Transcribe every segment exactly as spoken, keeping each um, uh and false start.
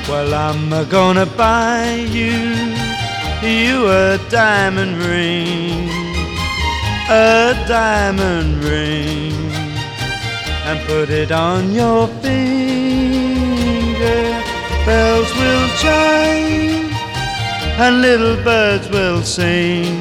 Well, I'm gonna buy you, you a diamond ring, a diamond ring, and put it on your finger. Bells will chime and little birds will sing.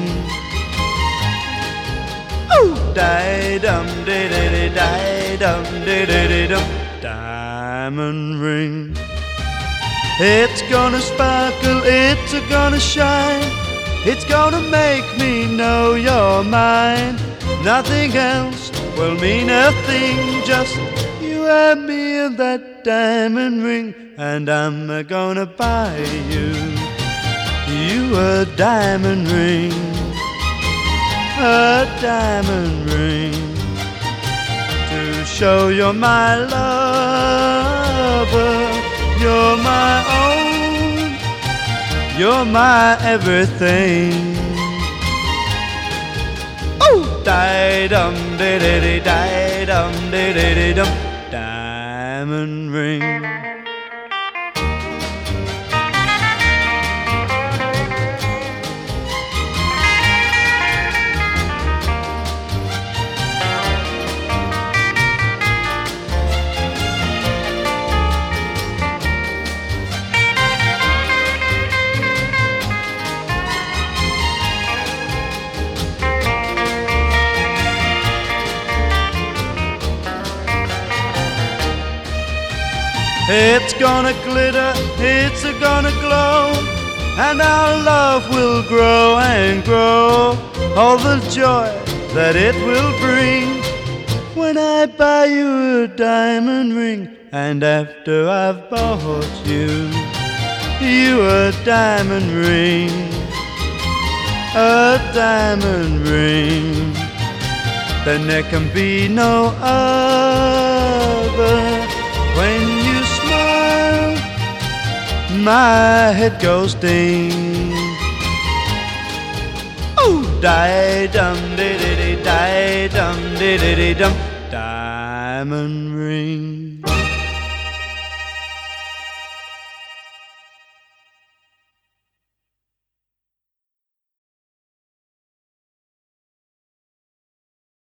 Oh, di-dum, di-di-di, di-dum, di-di-di-dum, diamond ring. It's gonna sparkle, it's gonna shine, it's gonna make me know you're mine. Nothing else will mean a thing, just you and me and that diamond ring. And I'm gonna buy you, you a diamond ring, a diamond ring, to show you're my lover. You're my own, you're my everything. Oh, di-dum, di-di-di, di-dum, di-di-di-dum, diamond ring. It's gonna glitter, it's gonna glow, and our love will grow and grow. All the joy that it will bring when I buy you a diamond ring. And after I've bought you, you a diamond ring, a diamond ring, then there can be no other. When you smile, my head goes ding. Oh, di-dum, di-di-di, di-dum, di-di-di-dum, diamond ring.